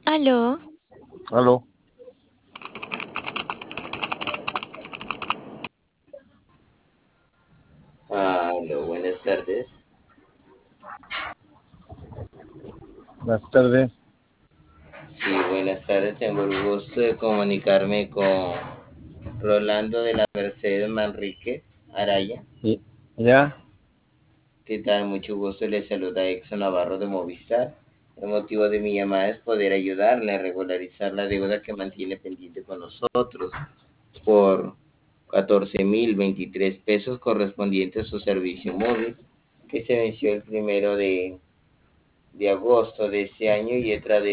Aló, Aló, Aló, buenas tardes. buenas tardes. Sí, buenas tardes. Tengo el gusto de comunicarme con Rolando de la Mercedes Manríquez Araya. ¿Ya? ¿Qué tal? Mucho gusto. Le saluda Exxon Navarro de Movistar. El motivo de mi llamada es poder ayudarle a regularizar la deuda que mantiene pendiente con nosotros por 14.023 pesos correspondientes a su servicio móvil, que se venció el 1 de agosto de este año y